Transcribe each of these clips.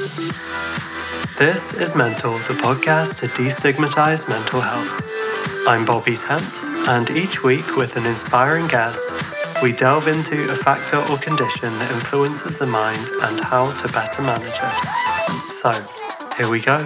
This is Mental, the podcast to destigmatize mental health. I'm Bobby Temps, and each week with an inspiring guest, we delve into a factor or condition that influences the mind and how to better manage it. So, here we go.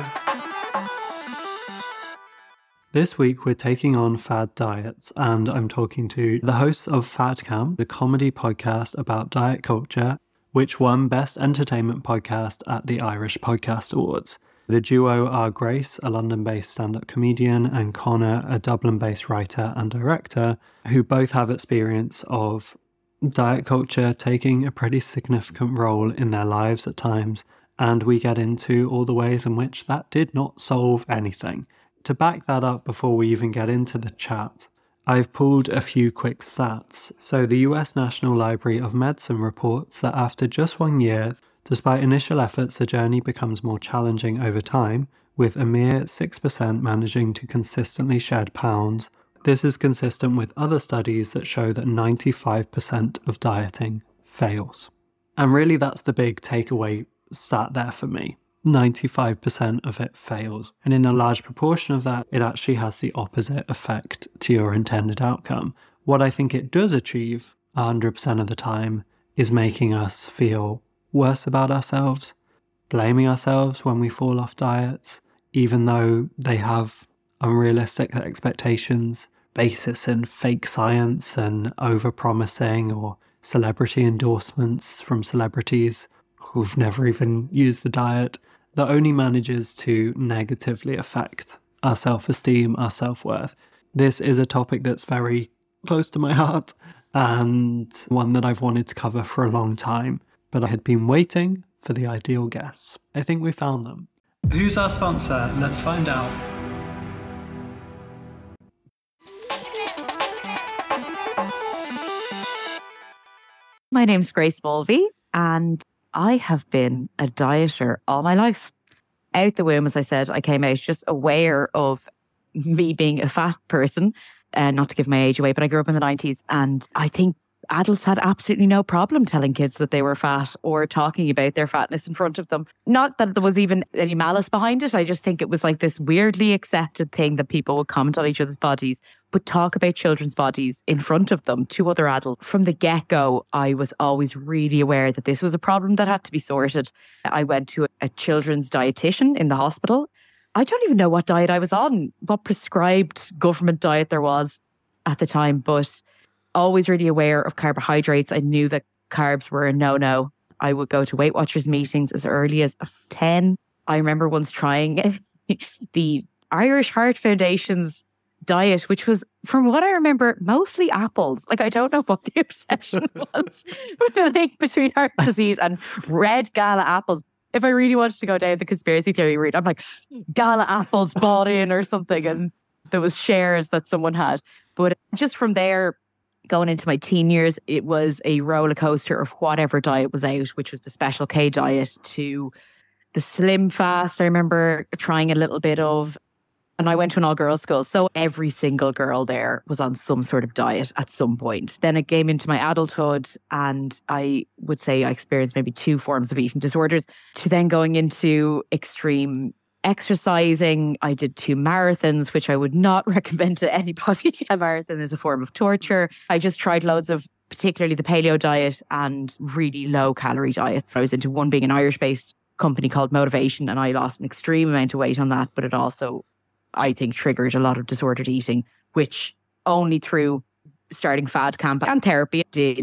This week we're taking on fad diets, and I'm talking to the hosts of Fad Camp, the comedy podcast about diet culture, which won Best Entertainment Podcast at the Irish Podcast Awards. The duo are Grace, a London-based stand-up comedian, and Connor, a Dublin-based writer and director, who both have experience of diet culture taking a pretty significant role in their lives at times, and we get into all the ways in which that did not solve anything. To back that up before we even get into the chat, I've pulled a few quick stats. So the US National Library of Medicine reports that after just 1 year, despite initial efforts, the journey becomes more challenging over time, with a mere 6% managing to consistently shed pounds. This is consistent with other studies that show that 95% of dieting fails. And really that's the big takeaway stat there for me. 95% of it fails. And in a large proportion of that, it actually has the opposite effect to your intended outcome. What I think it does achieve 100% of the time is making us feel worse about ourselves, blaming ourselves when we fall off diets, even though they have unrealistic expectations, basis in fake science and over-promising, or celebrity endorsements from celebrities who've never even used the diet, that only manages to negatively affect our self-esteem, our self-worth. This is a topic that's very close to my heart and one that I've wanted to cover for a long time, but I had been waiting for the ideal guests. I think we found them. Who's our sponsor? Let's find out. My name's Grace Mulvey, and I have been a dieter all my life. Out the womb, as I said, I came out just aware of me being a fat person, and not to give my age away, but I grew up in the 90s, and I think adults had absolutely no problem telling kids that they were fat or talking about their fatness in front of them. Not that there was even any malice behind it. I just think it was like this weirdly accepted thing that people would comment on each other's bodies, but talk about children's bodies in front of them to other adults. From the get-go, I was always really aware that this was a problem that had to be sorted. I went to a children's dietitian in the hospital. I don't even know what diet I was on, what prescribed government diet there was at the time, but always really aware of carbohydrates. I knew that carbs were a no-no. I would go to Weight Watchers meetings as early as 10. I remember once trying the Irish Heart Foundation's diet, which was, from what I remember, mostly apples. Like, I don't know what the obsession was with the link between heart disease and red gala apples. If I really wanted to go down the conspiracy theory route, I'm like, gala apples bought in or something, and there was shares that someone had. But just from there, going into my teen years, it was a roller coaster of whatever diet was out, which was the Special K diet to the Slim Fast. I remember trying a little bit of, and I went to an all-girls school, so every single girl there was on some sort of diet at some point. Then it came into my adulthood, and I would say I experienced maybe 2 forms of eating disorders, to then going into extreme exercising. I did 2 marathons, which I would not recommend to anybody. A marathon is a form of torture. I just tried loads of, particularly the paleo diet and really low calorie diets. I was into one being an Irish-based company called Motivation, and I lost an extreme amount of weight on that, but it also, I think, triggered a lot of disordered eating, which only through starting Fad Camp and therapy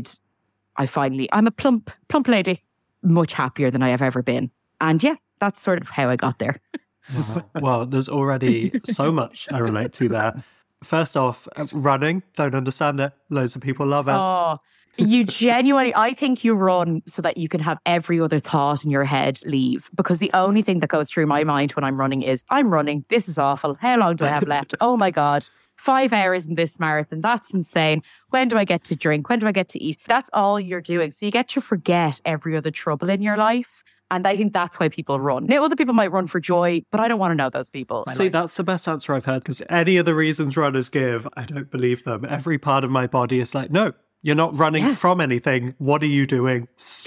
I'm a plump lady, much happier than I have ever been. And yeah, that's sort of how I got there. Wow. Well, there's already so much I relate to there. First off, running, don't understand it. Loads of people love it. Oh, you genuinely, I think you run so that you can have every other thought in your head leave. Because the only thing that goes through my mind when I'm running is, I'm running, this is awful. How long do I have left? Oh my God, 5 hours in this marathon. That's insane. When do I get to drink? When do I get to eat? That's all you're doing. So you get to forget every other trouble in your life. And I think that's why people run. Now, other people might run for joy, but I don't want to know those people. See, that's the best answer I've heard, because any of the reasons runners give, I don't believe them. Every part of my body is like, no, you're not running from anything. What are you doing? Stop.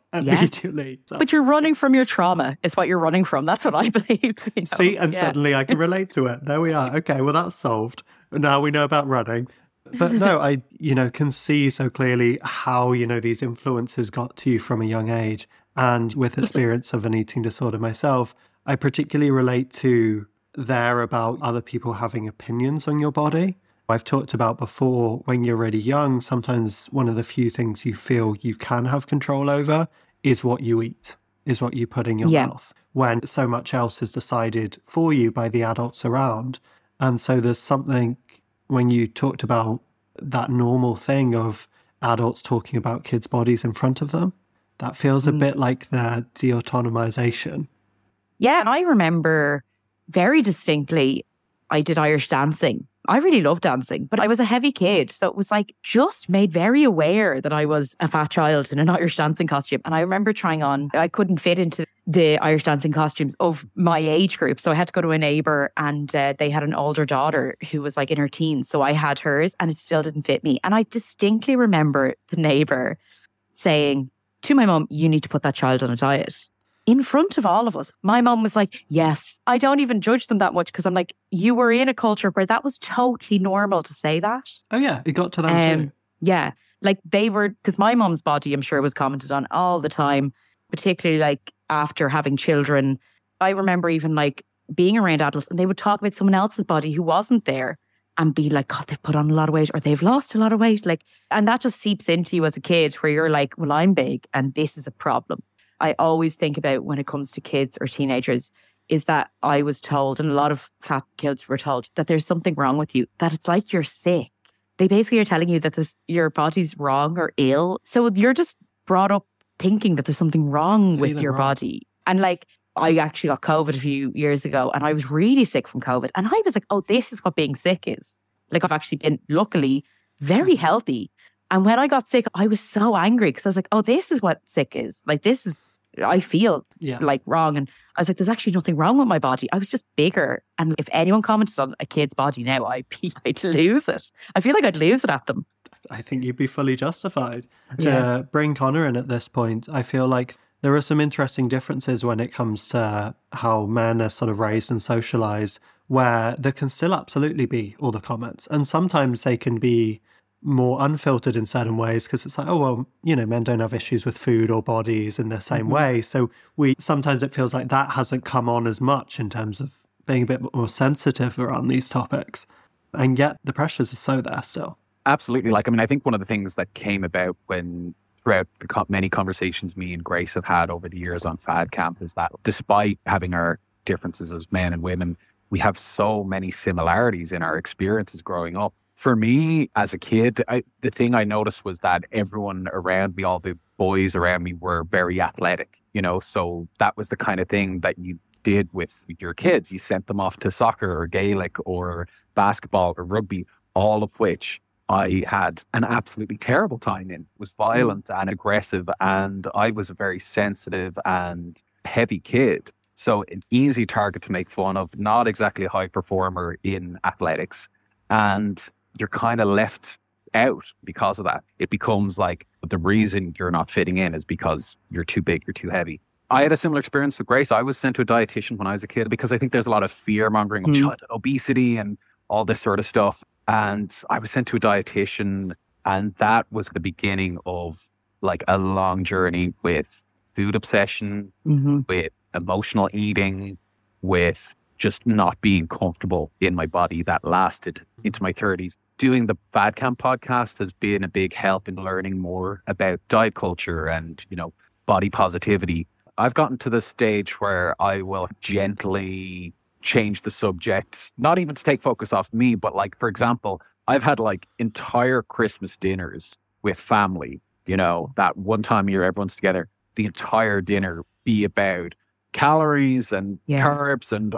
immediately. So. But you're running from your trauma is what you're running from. That's what I believe. You know? See, and suddenly I can relate to it. There we are. Okay, well, that's solved. Now we know about running. But no, I, can see so clearly how, these influences got to you from a young age. And with experience of an eating disorder myself, I particularly relate to there about other people having opinions on your body. I've talked about before, when you're really young, sometimes one of the few things you feel you can have control over is what you eat, is what you put in your mouth, when so much else is decided for you by the adults around. And so there's something, when you talked about that normal thing of adults talking about kids' bodies in front of them, that feels a bit like the de-autonomization. Yeah, and I remember very distinctly, I did Irish dancing. I really loved dancing, but I was a heavy kid. So it was like just made very aware that I was a fat child in an Irish dancing costume. And I remember trying on, I couldn't fit into the Irish dancing costumes of my age group. So I had to go to a neighbour, and they had an older daughter who was like in her teens. So I had hers and it still didn't fit me. And I distinctly remember the neighbour saying to my mum, "You need to put that child on a diet." In front of all of us. My mum was like, yes. I don't even judge them that much because I'm like, you were in a culture where that was totally normal to say that. Oh yeah, it got to them too. Yeah, like they were, because my mum's body, I'm sure, was commented on all the time, particularly like after having children. I remember even like being around adults and they would talk about someone else's body who wasn't there and be like, God, they've put on a lot of weight or they've lost a lot of weight. Like, and that just seeps into you as a kid where you're like, well, I'm big and this is a problem. I always think about when it comes to kids or teenagers is that I was told, and a lot of fat kids were told, that there's something wrong with you, that it's like you're sick. They basically are telling you that your body's wrong or ill. So you're just brought up thinking that there's something wrong with your body. And like, I actually got COVID a few years ago and I was really sick from COVID. And I was like, oh, this is what being sick is. Like, I've actually been, luckily, very healthy. And when I got sick, I was so angry because I was like, oh, this is what sick is. Like, this is, I feel like wrong. And I was like, there's actually nothing wrong with my body. I was just bigger. And if anyone commented on a kid's body now, I'd lose it. I feel like I'd lose it at them. I think you'd be fully justified. To bring Connor in at this point, I feel like there are some interesting differences when it comes to how men are sort of raised and socialized, where there can still absolutely be all the comments. And sometimes they can be more unfiltered in certain ways because it's like, oh, well, men don't have issues with food or bodies in the same way. So sometimes it feels like that hasn't come on as much in terms of being a bit more sensitive around these topics. And yet the pressures are so there still. Absolutely. I think one of the things that came about throughout the many conversations me and Grace have had over the years on Fad Camp is that despite having our differences as men and women, we have so many similarities in our experiences growing up. For me, as a kid, the thing I noticed was that everyone around me, all the boys around me were very athletic, so that was the kind of thing that you did with your kids. You sent them off to soccer or Gaelic or basketball or rugby, all of which I had an absolutely terrible time in. It was violent and aggressive, and I was a very sensitive and heavy kid. So an easy target to make fun of, not exactly a high performer in athletics. And you're kind of left out because of that. It becomes like the reason you're not fitting in is because you're too big, you're too heavy. I had a similar experience with Grace. I was sent to a dietitian when I was a kid because I think there's a lot of fear mongering of childhood obesity and all this sort of stuff. And I was sent to a dietitian, and that was the beginning of like a long journey with food obsession, with emotional eating, with just not being comfortable in my body that lasted into my 30s. Doing the Fad Camp podcast has been a big help in learning more about diet culture and, body positivity. I've gotten to the stage where I will gently change the subject, not even to take focus off me, but like, for example, I've had like entire Christmas dinners with family, that one time a year everyone's together, the entire dinner be about calories and carbs and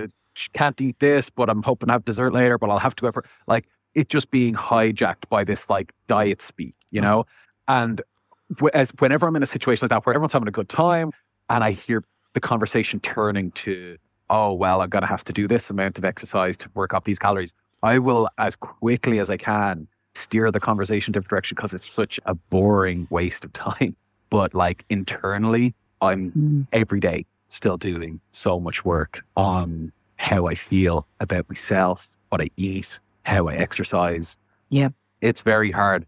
can't eat this, but I'm hoping to have dessert later, but I'll have to go for like it just being hijacked by this like diet speak, and whenever I'm in a situation like that where everyone's having a good time and I hear the conversation turning to, oh, well, I'm going to have to do this amount of exercise to work off these calories, I will, as quickly as I can, steer the conversation in a different direction because it's such a boring waste of time. But like internally, I'm every day still doing so much work on how I feel about myself, what I eat, how I exercise. Yeah. It's very hard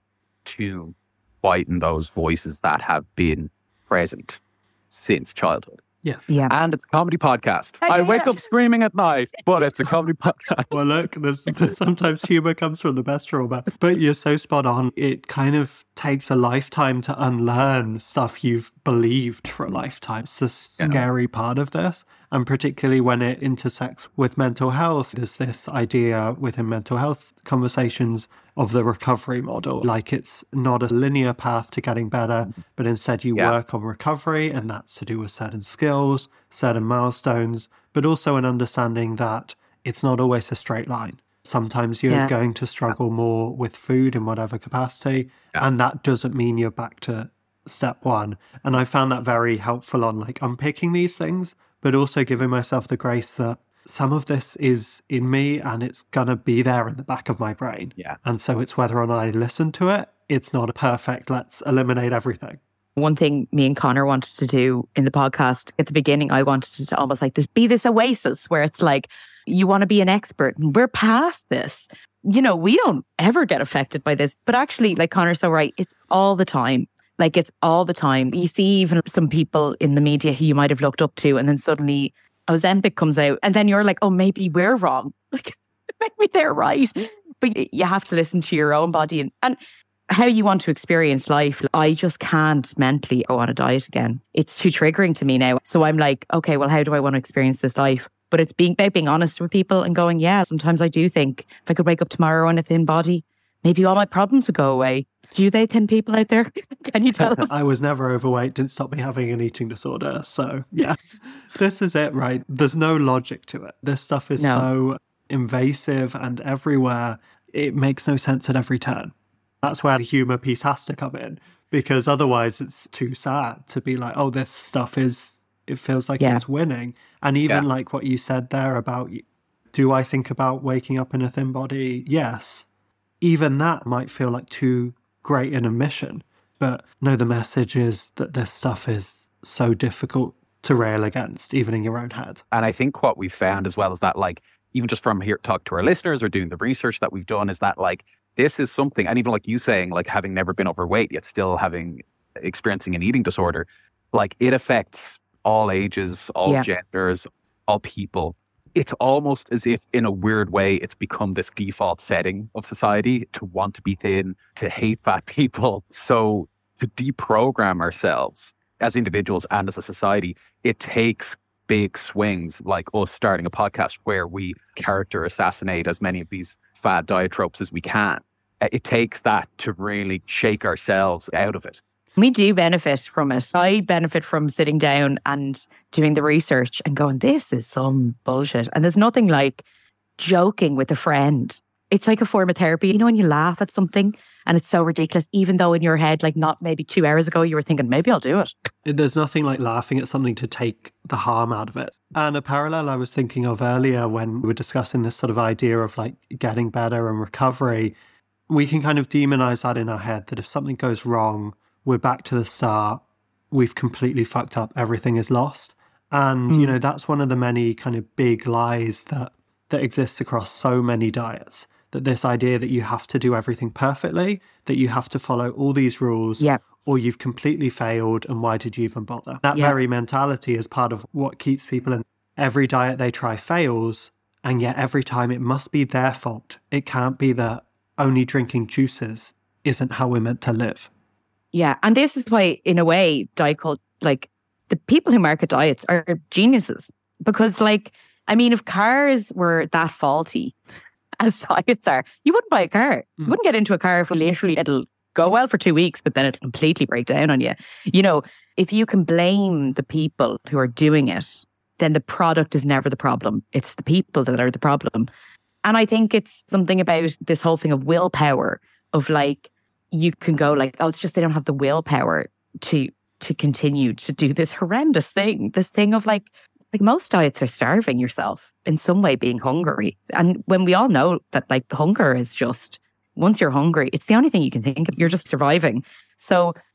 to quieten those voices that have been present since childhood. Yeah. Yeah. And it's a comedy podcast. I wake up screaming at night, but it's a comedy podcast. Well, look, sometimes humor comes from the best trauma. But you're so spot on. It kind of takes a lifetime to unlearn stuff you've believed for a lifetime. It's the scary part of this. And particularly when it intersects with mental health, there's this idea within mental health conversations of the recovery model. Like it's not a linear path to getting better, but instead you work on recovery, and that's to do with certain skills, certain milestones, but also an understanding that it's not always a straight line. Sometimes you're going to struggle more with food in whatever capacity, and that doesn't mean you're back to step one. And I found that very helpful on like unpicking these things, but also giving myself the grace that some of this is in me and it's going to be there in the back of my brain. Yeah. And so it's whether or not I listen to it. It's not a perfect, let's eliminate everything. One thing me and Connor wanted to do in the podcast at the beginning, I wanted to almost like be this oasis where it's like, you want to be an expert and we're past this. You know, we don't ever get affected by this. But actually, like Connor's so right, it's all the time. Like it's all the time. You see even some people in the media who you might have looked up to, and then suddenly Ozempic comes out, and then you're like, oh, maybe we're wrong. Like, maybe they're right. But you have to listen to your own body and how you want to experience life. I just can't mentally go on a diet again. It's too triggering to me now. So I'm like, okay, well, how do I want to experience this life? But it's about being honest with people and going, yeah, sometimes I do think if I could wake up tomorrow in a thin body, maybe all my problems would go away. Do they thin people out there? Can you tell us? I was never overweight, didn't stop me having an eating disorder. So yeah, this is it, right? There's no logic to it. This stuff is so invasive and everywhere. It makes no sense at every turn. That's where the humor piece has to come in, because otherwise it's too sad to be like, oh, this stuff it feels like it's winning. And even like what you said there about, do I think about waking up in a thin body? Yes. Even that might feel like too great an admission. But no, the message is that this stuff is so difficult to rail against, even in your own head. And I think what we found as well is that like, even just from here, talk to our listeners or doing the research that we've done, is that like, this is something, and even like you saying, like having never been overweight, yet still experiencing an eating disorder, like it affects all ages, all genders, all people. It's almost as if in a weird way, it's become this default setting of society to want to be thin, to hate fat people. So to deprogram ourselves as individuals and as a society, it takes big swings like us starting a podcast where we character assassinate as many of these fad diet tropes as we can. It takes that to really shake ourselves out of it. We do benefit from it. I benefit from sitting down and doing the research and going, this is some bullshit. And there's nothing like joking with a friend. It's like a form of therapy. You know, when you laugh at something and it's so ridiculous, even though in your head, like not maybe 2 hours ago, you were thinking, maybe I'll do it. There's nothing like laughing at something to take the harm out of it. And a parallel I was thinking of earlier when we were discussing this sort of idea of like getting better and recovery, we can kind of demonize that in our head, that if something goes wrong, we're back to the start, we've completely fucked up, everything is lost. And, you know, that's one of the many kind of big lies that exists across so many diets, that this idea that you have to do everything perfectly, that you have to follow all these rules, or you've completely failed, and why did you even bother? That very mentality is part of what keeps people in. Every diet they try fails, and yet every time it must be their fault. It can't be that only drinking juices isn't how we're meant to live. Yeah, and this is why, in a way, diet culture, like the people who market diets are geniuses. Because, like, I mean, if cars were that faulty as diets are, you wouldn't buy a car. You wouldn't get into a car if literally it'll go well for 2 weeks, but then it'll completely break down on you. You know, if you can blame the people who are doing it, then the product is never the problem. It's the people that are the problem. And I think it's something about this whole thing of willpower, of like, you can go like, oh, it's just they don't have the willpower to continue to do this horrendous thing. This thing of like most diets are starving yourself in some way, being hungry. And when we all know that like hunger is just, once you're hungry, it's the only thing you can think of. You're just surviving. So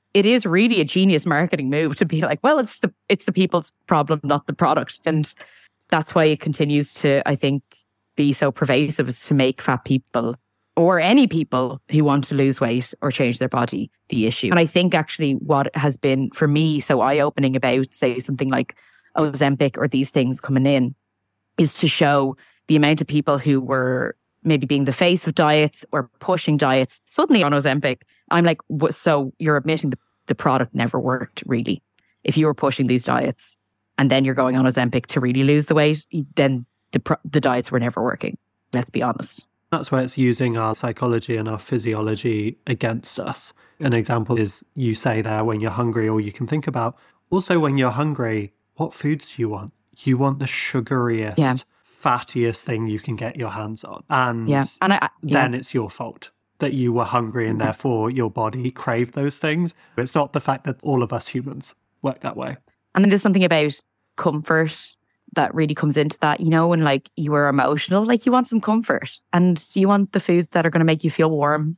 it is really a genius marketing move to be like, well, it's the people's problem, not the product. And that's why it continues to, I think, be so pervasive, is to make fat people or any people who want to lose weight or change their body the issue. And I think actually what has been for me so eye-opening about, say, something like Ozempic or these things coming in, is to show the amount of people who were maybe being the face of diets or pushing diets suddenly on Ozempic. I'm like, so you're admitting the product never worked, really. If you were pushing these diets and then you're going on Ozempic to really lose the weight, then the diets were never working. Let's be honest. That's where it's using our psychology and our physiology against us. An example is you say there when you're hungry, or you can think about also when you're hungry, what foods do you want? You want the sugariest, fattiest thing you can get your hands on. And then it's your fault that you were hungry and therefore your body craved those things. It's not the fact that all of us humans work that way. And then there's something about comfort that really comes into that, you know, when like you are emotional, like you want some comfort and you want the foods that are going to make you feel warm.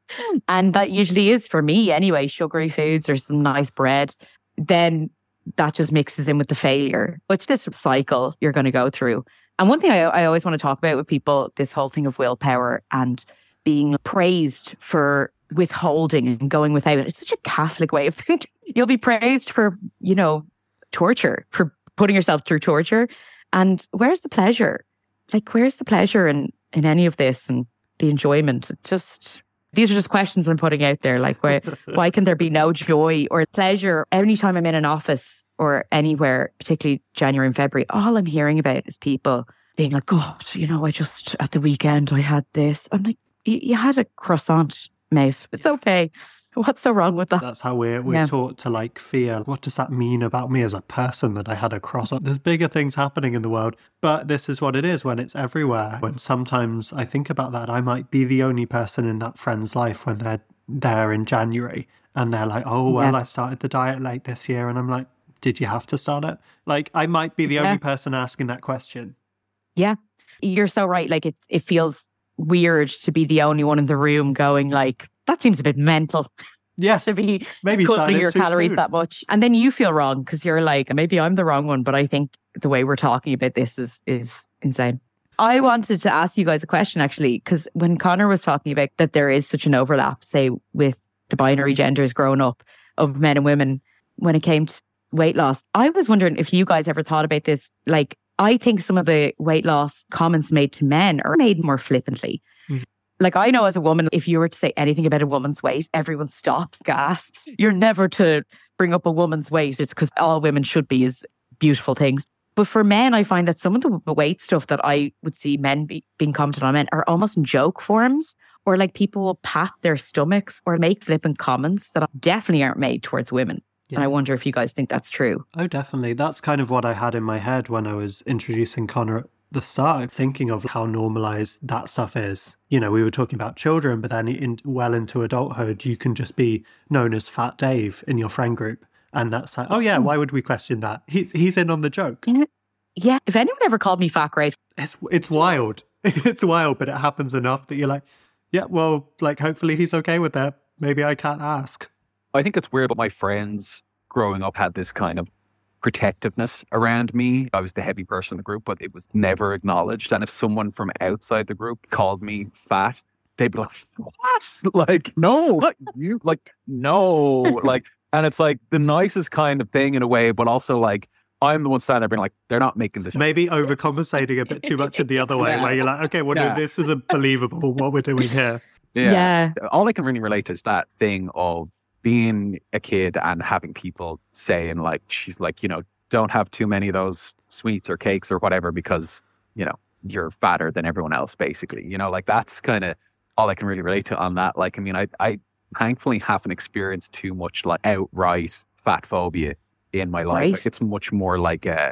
And that usually is, for me anyway, sugary foods or some nice bread. Then that just mixes in with the failure, which this cycle you're going to go through. And one thing I always want to talk about with people, this whole thing of willpower and being praised for withholding and going without. It's such a Catholic way of thinking. You'll be praised for, you know, torture, for putting yourself through torture. And where's the pleasure? Like, where's the pleasure in any of this and the enjoyment? It's just, these are just questions I'm putting out there. Like, why can there be no joy or pleasure? Anytime I'm in an office or anywhere, particularly January and February, all I'm hearing about is people being like, God, you know, I just, at the weekend, I had this. I'm like, you had a croissant, mate. It's okay. What's so wrong with that? That's how we're taught to like fear. What does that mean about me as a person that I had a croissant? There's bigger things happening in the world, but this is what it is when it's everywhere. When sometimes I think about that, I might be the only person in that friend's life when they're there in January and they're like, oh, well, I started the diet late this year. And I'm like, did you have to start it? Like, I might be the only person asking that question. Yeah, you're so right. Like, it feels weird to be the only one in the room going like, that seems a bit mental. Yes, to be maybe cutting your calories soon. that much. And then you feel wrong because you're like, maybe I'm the wrong one. But I think the way we're talking about this is insane. I wanted to ask you guys a question, actually, because when Conor was talking about that there is such an overlap, say, with the binary genders growing up of men and women when it came to weight loss, I was wondering if you guys ever thought about this. Like, I think some of the weight loss comments made to men are made more flippantly. Mm-hmm. Like, I know as a woman, if you were to say anything about a woman's weight, everyone stops, gasps. You're never to bring up a woman's weight. It's because all women should be is beautiful things. But for men, I find that some of the weight stuff that I would see men being commented on men are almost in joke forms, or like people will pat their stomachs or make flippant comments that definitely aren't made towards women. Yeah. And I wonder if you guys think that's true. Oh, definitely. That's kind of what I had in my head when I was introducing Conor at the start, thinking of how normalized that stuff is. You know, we were talking about children, but then well into adulthood, you can just be known as Fat Dave in your friend group. And that's like, oh yeah, why would we question that? He's in on the joke. Yeah, if anyone ever called me Fat Grace. It's wild. It's wild, but it happens enough that you're like, yeah, well, like hopefully he's okay with that. Maybe I can't ask. I think it's weird, but my friends growing up had this kind of protectiveness around me. I was the heavy person in the group, but it was never acknowledged. And if someone from outside the group called me fat, they'd be like, what? Like, no, not you. Like, no. Like, and it's like the nicest kind of thing in a way, but also like, I'm the one standing there being like, they're not making this. Maybe overcompensating a bit too much in the other way, where you're like, okay, well, this isn't believable what we're doing here. Yeah. All I can really relate to is that thing of being a kid and having people saying like, she's like, you know, don't have too many of those sweets or cakes or whatever because, you know, you're fatter than everyone else, basically. You know, like that's kind of all I can really relate to on that. Like, I mean, I thankfully haven't experienced too much like outright fat phobia in my life. Right. Like, it's much more like an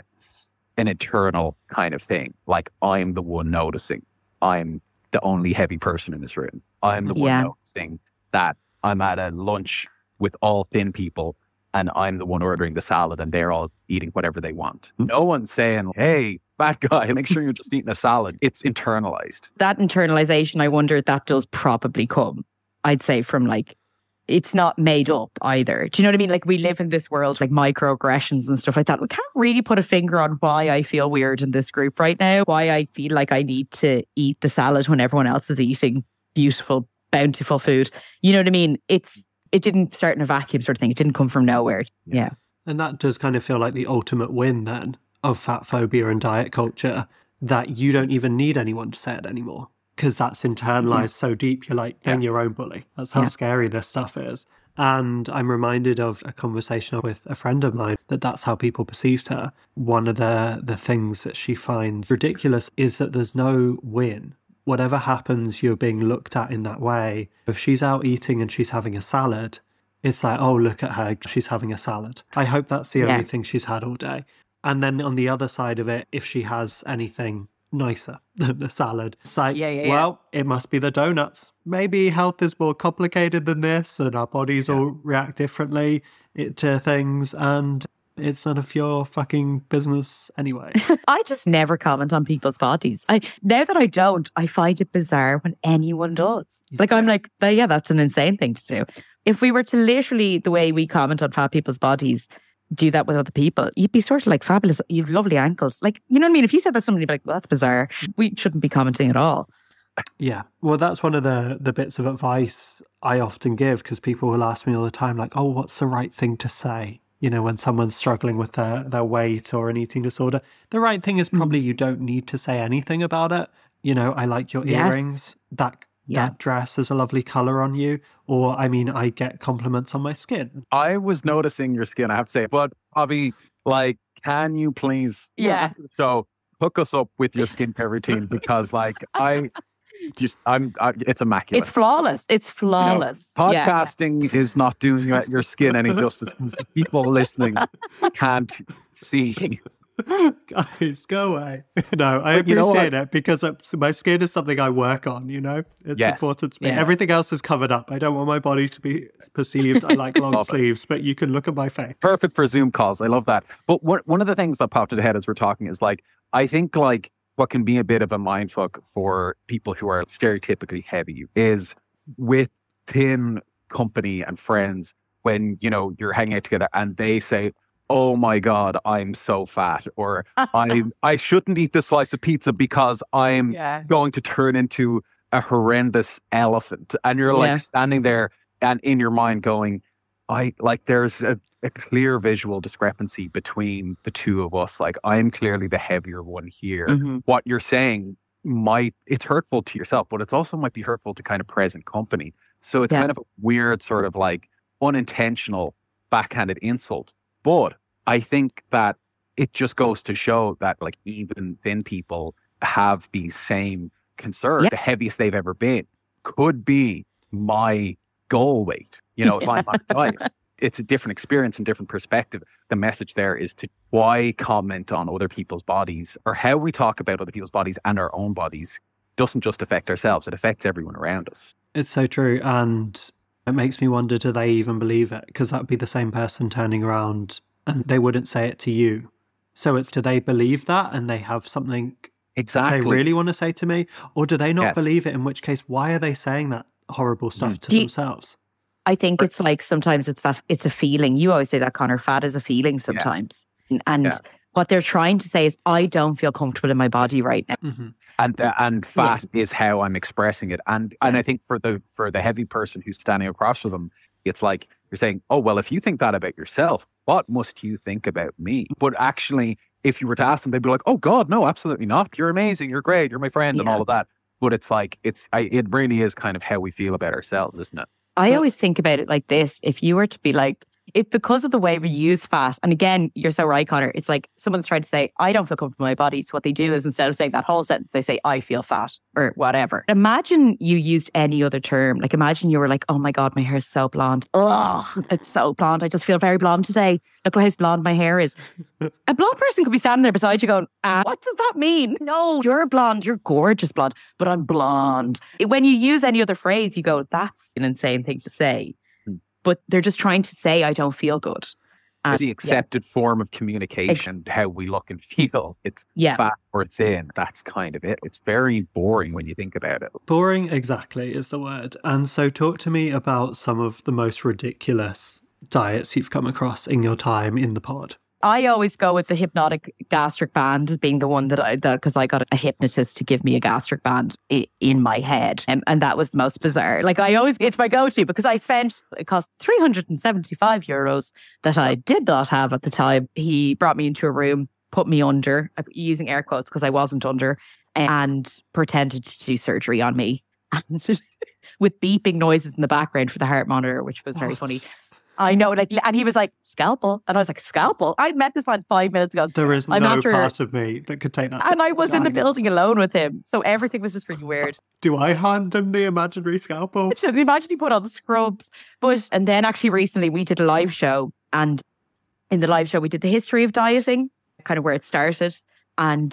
internal kind of thing. Like, I'm the one noticing. I'm the only heavy person in this room. I'm the one noticing that I'm at a lunch with all thin people and I'm the one ordering the salad and they're all eating whatever they want. No one's saying, hey, fat guy, make sure you're just eating a salad. It's internalized. That internalization, I wonder if that does probably come, I'd say, from like it's not made up either. Do you know what I mean? Like we live in this world, like microaggressions and stuff like that. We can't really put a finger on why I feel weird in this group right now, why I feel like I need to eat the salad when everyone else is eating beautiful, bountiful food. You know what I mean? It didn't start in a vacuum sort of thing. It didn't come from nowhere. Yeah. And that does kind of feel like the ultimate win then of fat phobia and diet culture, that you don't even need anyone to say it anymore. Because that's internalized so deep, you're like, then your own bully. That's how scary this stuff is. And I'm reminded of a conversation with a friend of mine that's how people perceived her. One of the things that she finds ridiculous is that there's no win. Whatever happens, you're being looked at in that way. If she's out eating and she's having a salad, it's like, oh, look at her, she's having a salad. I hope that's the only thing she's had all day. And then on the other side of it, if she has anything nicer than a salad, it's like, well, it must be the donuts. Maybe health is more complicated than this, and our bodies all react differently to things, and it's none of your fucking business anyway. I just never comment on people's bodies. Now that I don't, I find it bizarre when anyone does. Like, I'm like, that's an insane thing to do. If we were to literally, the way we comment on fat people's bodies, do that with other people, you'd be sort of like, fabulous, you've lovely ankles. Like, you know what I mean? If you said that to somebody, you'd be like, well, that's bizarre. We shouldn't be commenting at all. Yeah. Well, that's one of the bits of advice I often give, because people will ask me all the time, like, oh, what's the right thing to say? You know, when someone's struggling with their weight or an eating disorder, the right thing is probably you don't need to say anything about it. You know, I like your earrings. That dress has a lovely color on you. Or, I mean, I get compliments on my skin. I was noticing your skin, I have to say, but Bobby, like, can you please hook us up with your skincare routine? Because like, it's immaculate. It's flawless. It's flawless. You know, podcasting is not doing your skin any justice, because the people listening can't see. Guys, go away. No, I appreciate it, because my skin is something I work on, you know? It's important to me. Yeah. Everything else is covered up. I don't want my body to be perceived. I like long sleeves, but you can look at my face. Perfect for Zoom calls. I love that. But one of the things that popped in the head as we're talking is like, I think like what can be a bit of a mindfuck for people who are stereotypically heavy is with thin company and friends, when, you know, you're hanging out together and they say, oh my God, I'm so fat, or I shouldn't eat this slice of pizza because I'm going to turn into a horrendous elephant. And you're like standing there and in your mind going, there's a clear visual discrepancy between the two of us. Like, I'm clearly the heavier one here. Mm-hmm. What you're saying it's hurtful to yourself, but it's also might be hurtful to kind of present company. So it's kind of a weird sort of like unintentional backhanded insult. But I think that it just goes to show that like even thin people have these same concerns. Yeah. The heaviest they've ever been could be my goal weight. You know, if I'm on a diet, it's a different experience and different perspective. The message there is to why comment on other people's bodies, or how we talk about other people's bodies and our own bodies doesn't just affect ourselves. It affects everyone around us. It's so true. And it makes me wonder, do they even believe it? Because that would be the same person turning around and they wouldn't say it to you. So do they believe that and they have something they really want to say to me? Or do they not believe it? In which case, why are they saying that horrible stuff to themselves? I think it's like sometimes it's a feeling. You always say that, Connor, fat is a feeling sometimes. Yeah. And what they're trying to say is, I don't feel comfortable in my body right now. Mm-hmm. And fat is how I'm expressing it. And I think for the heavy person who's standing across from them, it's like you're saying, oh, well, if you think that about yourself, what must you think about me? But actually, if you were to ask them, they'd be like, oh God, no, absolutely not. You're amazing. You're great. You're my friend and all of that. But it's like, it really is kind of how we feel about ourselves, isn't it? I always think about it like this. If you were to be like, it's because of the way we use fat. And again, you're so right, Connor. It's like someone's trying to say, I don't feel comfortable in my body. So what they do is, instead of saying that whole sentence, they say, I feel fat or whatever. Imagine you used any other term. Like, imagine you were like, oh my God, my hair is so blonde. Oh, it's so blonde. I just feel very blonde today. Look how blonde my hair is. A blonde person could be standing there beside you going, what does that mean? No, you're blonde. You're gorgeous blonde, but I'm blonde. When you use any other phrase, you go, that's an insane thing to say. But they're just trying to say, I don't feel good. It's the accepted form of communication, how we look and feel. It's fat or thin. That's kind of it. It's very boring when you think about it. Boring, exactly, is the word. And so talk to me about some of the most ridiculous diets you've come across in your time in the pod. I always go with the hypnotic gastric band as being the one because I got a hypnotist to give me a gastric band in my head. And that was the most bizarre. Like it's my go-to because it cost €375 that I did not have at the time. He brought me into a room, put me under, using air quotes because I wasn't under, and pretended to do surgery on me. With beeping noises in the background for the heart monitor, which was very funny. I know, and he was like, scalpel. And I was like, scalpel? I met this man 5 minutes ago. There is no part of me that could take that. And I was in the building alone with him. So everything was just really weird. Do I hand him the imaginary scalpel? Imagine he put on the scrubs. And then actually recently we did a live show. And in the live show, we did the history of dieting, kind of where it started. And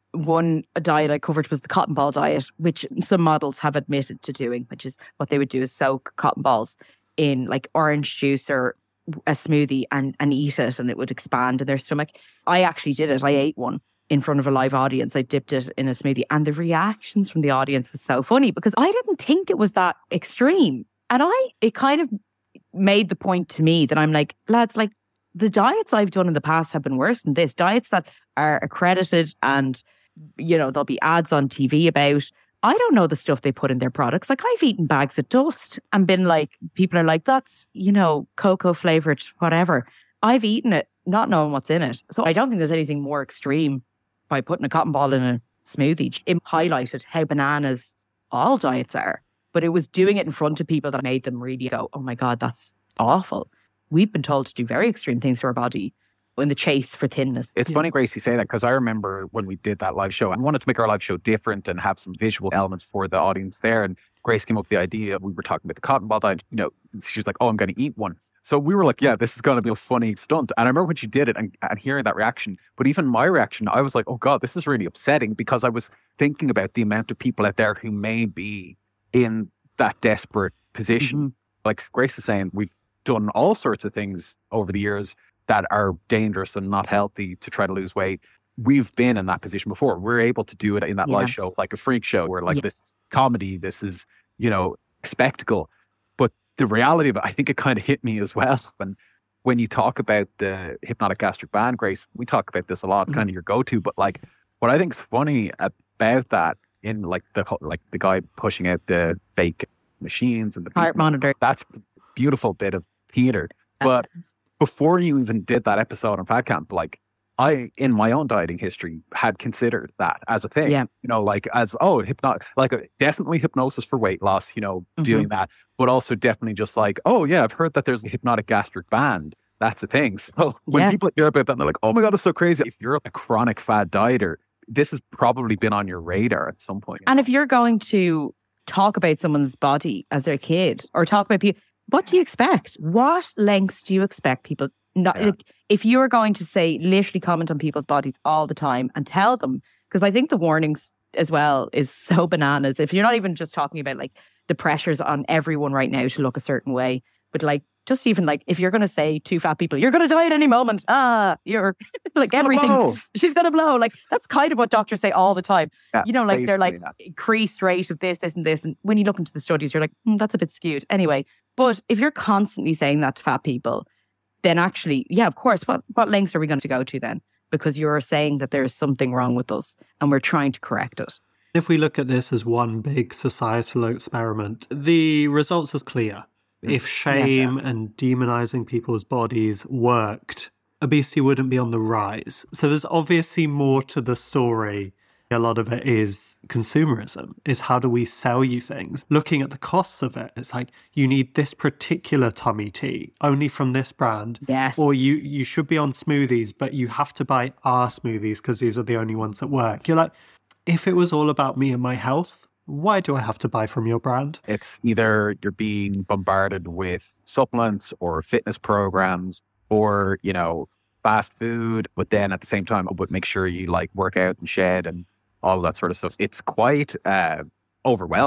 one diet I covered was the cotton ball diet, which some models have admitted to doing, which is what they would do is soak cotton balls in like orange juice or a smoothie and eat it, and it would expand in their stomach. I actually did it. I ate one in front of a live audience. I dipped it in a smoothie, and the reactions from the audience was so funny because I didn't think it was that extreme. And it kind of made the point to me that I'm like, lads, like the diets I've done in the past have been worse than this. Diets that are accredited and, you know, there'll be ads on TV about. I don't know the stuff they put in their products. Like I've eaten bags of dust and been like, people are like, that's, you know, cocoa flavored, whatever. I've eaten it, not knowing what's in it. So I don't think there's anything more extreme by putting a cotton ball in a smoothie. It highlighted how bananas all diets are, but it was doing it in front of people that made them really go, oh my God, that's awful. We've been told to do very extreme things to our body in the chase for thinness. It's funny, Grace, you say that because I remember when we did that live show, I wanted to make our live show different and have some visual elements for the audience there. And Grace came up with the idea. We were talking about the cotton ball diet. You know, she was like, oh, I'm going to eat one. So we were like, yeah, this is going to be a funny stunt. And I remember when she did it and hearing that reaction, but even my reaction, I was like, oh God, this is really upsetting because I was thinking about the amount of people out there who may be in that desperate position. Mm-hmm. Like Grace is saying, we've done all sorts of things over the years that are dangerous and not healthy to try to lose weight. We've been in that position before. We're able to do it in that live show, like a freak show where like this is comedy, this is, you know, spectacle. But the reality of it, I think it kind of hit me as well. When you talk about the hypnotic gastric band, Grace, we talk about this a lot. It's kind of your go-to. But like what I think is funny about that in like the guy pushing out the fake machines and the heart monitor. That's a beautiful bit of theater. But before you even did that episode on Fat Camp, like I, in my own dieting history, had considered that as a thing, you know, like as, definitely hypnosis for weight loss, you know, doing that, but also definitely just like, oh yeah, I've heard that there's a hypnotic gastric band. That's a thing. So when people hear about that, they're like, oh my God, it's so crazy. If you're a chronic fad dieter, this has probably been on your radar at some point. And if you're going to talk about someone's body as their kid or talk about people, what do you expect? What lengths do you expect people? Like, if you're going to say, literally comment on people's bodies all the time and tell them, because I think the warnings as well is so bananas. If you're not even just talking about like the pressures on everyone right now to look a certain way, but like just even like if you're going to say to fat people, you're going to die at any moment. You're like everything. She's going to blow. Like that's kind of what doctors say all the time. Yeah, you know, like they're like increased rate of this, this and this. And when you look into the studies, you're like, that's a bit skewed. Anyway, but if you're constantly saying that to fat people, then actually, yeah, of course, what lengths are we going to go to then? Because you're saying that there's something wrong with us and we're trying to correct it. If we look at this as one big societal experiment, the results are clear. If shame and demonizing people's bodies worked, obesity wouldn't be on the rise. So there's obviously more to the story. A lot of it is consumerism, is how do we sell you things? Looking at the costs of it, it's like, you need this particular tummy tea, only from this brand. Yes. Or you should be on smoothies, but you have to buy our smoothies because these are the only ones that work. You're like, if it was all about me and my health, why do I have to buy from your brand? It's either you're being bombarded with supplements or fitness programs or, you know, fast food, but then at the same time, but make sure you like work out and shed and all of that sort of stuff. It's quite overwhelming.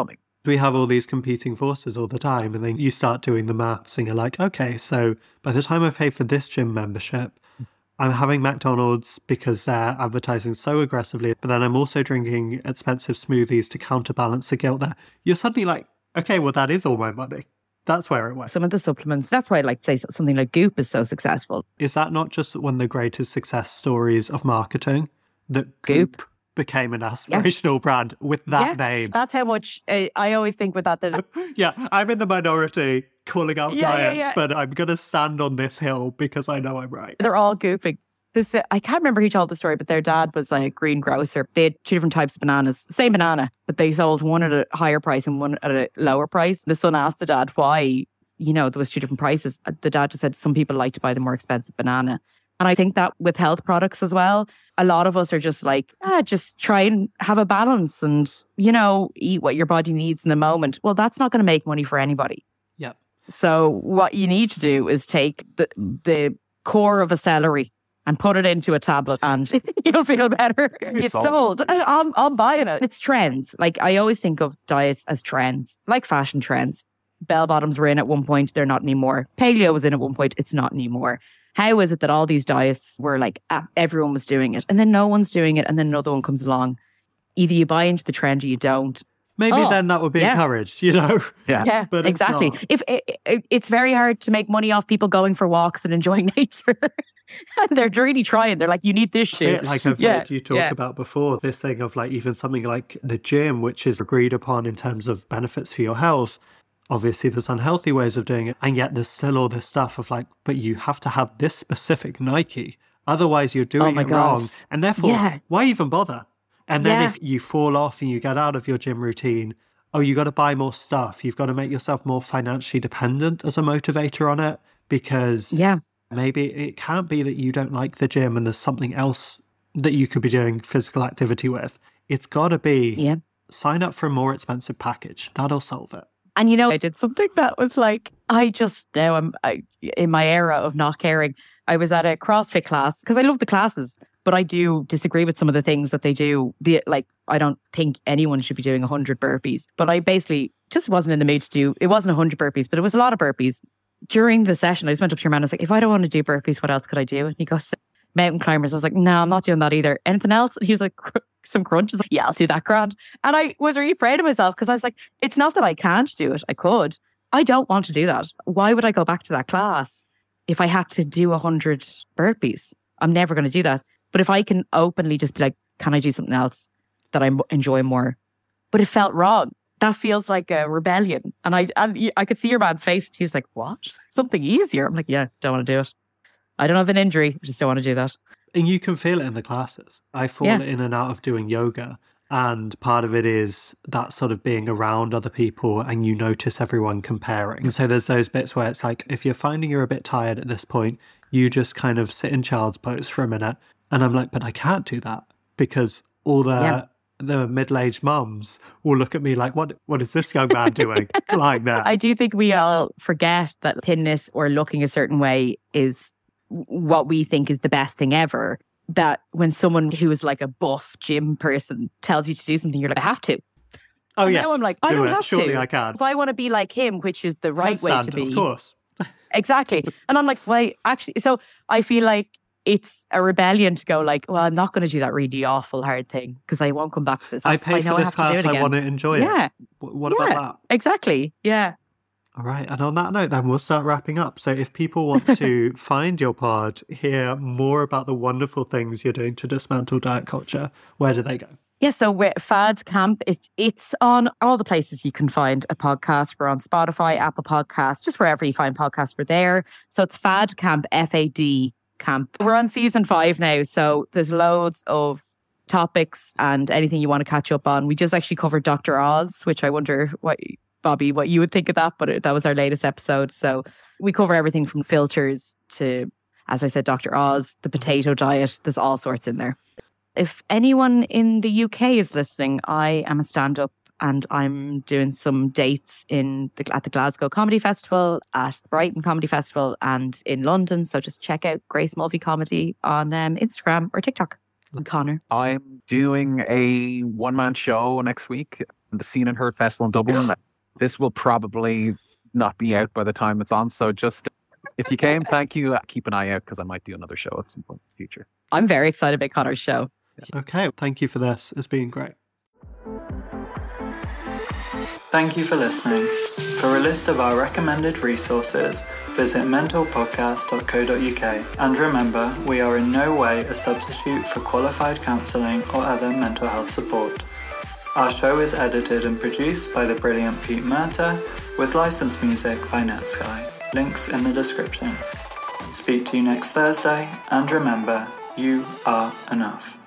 We have all these competing forces all the time, and then you start doing the maths and you're like, okay, so by the time I pay for this gym membership, I'm having McDonald's because they're advertising so aggressively, but then I'm also drinking expensive smoothies to counterbalance the guilt there. You're suddenly like, okay, well, that is all my money. That's where it went. Some of the supplements, that's why I like to say something like Goop is so successful. Is that not just one of the greatest success stories of marketing? That Goop became an aspirational brand with that name. That's how much I always think with that. Yeah, I'm in the minority calling out diets, but I'm going to stand on this hill because I know I'm right. They're all gooping. I can't remember who told the story, but their dad was like a green grocer. They had two different types of bananas, same banana, but they sold one at a higher price and one at a lower price. The son asked the dad why, there was two different prices. The dad just said some people like to buy the more expensive banana. And I think that with health products as well, a lot of us are just like, just try and have a balance and, eat what your body needs in the moment. Well, that's not going to make money for anybody. Yeah. So what you need to do is take the core of a celery and put it into a tablet and you'll feel better. It's sold. I'm buying it. It's trends. Like I always think of diets as trends, like fashion trends. Bell bottoms were in at one point. They're not anymore. Paleo was in at one point. It's not anymore. How is it that all these diets were like, everyone was doing it and then no one's doing it and then another one comes along? Either you buy into the trend or you don't. Maybe then that would be encouraged, Yeah, but exactly. If it's very hard to make money off people going for walks and enjoying nature. And they're really trying. They're like, you need this shit. Like I've heard you talk about before, this thing of like even something like the gym, which is agreed upon in terms of benefits for your health. Obviously, there's unhealthy ways of doing it. And yet there's still all this stuff of like, but you have to have this specific Nike. Otherwise, you're doing it wrong. And therefore, why even bother? And then if you fall off and you get out of your gym routine, you got to buy more stuff. You've got to make yourself more financially dependent as a motivator on it because maybe it can't be that you don't like the gym and there's something else that you could be doing physical activity with. It's got to be sign up for a more expensive package. That'll solve it. And I did something that was like, I'm in my era of not caring. I was at a CrossFit class because I love the classes, but I do disagree with some of the things that they do. I don't think anyone should be doing 100 burpees, but I basically just wasn't in the mood to do, it wasn't 100 burpees, but it was a lot of burpees. During the session, I just went up to your man and I was like, if I don't want to do burpees, what else could I do? And he goes, mountain climbers. I was like, no, I'm not doing that either. Anything else? And he was like, some crunches. Like, yeah, I'll do that, grand. And I was really proud of myself because I was like, it's not that I can't do it. I could. I don't want to do that. Why would I go back to that class if I had to do 100 burpees? I'm never going to do that. But if I can openly just be like, can I do something else that I enjoy more? But it felt wrong. That feels like a rebellion. And I could see your man's face. He's like, what? Something easier? I'm like, yeah, don't want to do it. I don't have an injury. I just don't want to do that. And you can feel it in the classes. I fall in and out of doing yoga. And part of it is that sort of being around other people and you notice everyone comparing. And so there's those bits where it's like, if you're finding you're a bit tired at this point, you just kind of sit in child's pose for a minute. And I'm like, but I can't do that because all the middle-aged mums will look at me like, what is this young man doing like that? I do think we all forget that thinness or looking a certain way is what we think is the best thing ever. That when someone who is like a buff gym person tells you to do something, you're like, I have to. Oh, and yeah. now I'm like, I don't have Surely to. I can. If I want to be like him, which is the right way to be. Of course. Exactly. And I'm like, why? Actually, so I feel like it's a rebellion to go like, well, I'm not going to do that really awful hard thing because I won't come back to this. I paid for this class. I want to enjoy it. Yeah. What about that? Exactly. Yeah. All right. And on that note, then we'll start wrapping up. So if people want to find your pod, hear more about the wonderful things you're doing to dismantle diet culture, where do they go? Yeah, so we're Fad Camp. It's on all the places you can find a podcast. We're on Spotify, Apple Podcasts, just wherever you find podcasts, we're there. So it's Fad Camp, FAD Camp. We're on season 5 now, so there's loads of topics and anything you want to catch up on. We just actually covered Dr. Oz, which I wonder what you would think of that, but that was our latest episode. So we cover everything from filters to, as I said, Dr. Oz, the potato diet. There's all sorts in there. If anyone in the UK is listening, I am a stand-up and I'm doing some dates at the Glasgow Comedy Festival, at the Brighton Comedy Festival and in London. So just check out Grace Mulvey Comedy on Instagram or TikTok. Connor. I'm doing a one-man show next week the Scene and Hurt Festival in Dublin. This will probably not be out by the time it's on. So just if you came, thank you. Keep an eye out because I might do another show at some point in the future. I'm very excited about Connor's show. Okay, thank you for this. It's been great. Thank you for listening. For a list of our recommended resources, visit mentalpodcast.co.uk. And remember, we are in no way a substitute for qualified counselling or other mental health support. Our show is edited and produced by the brilliant Pete Murta, with licensed music by Netsky. Links in the description. Speak to you next Thursday, and remember, you are enough.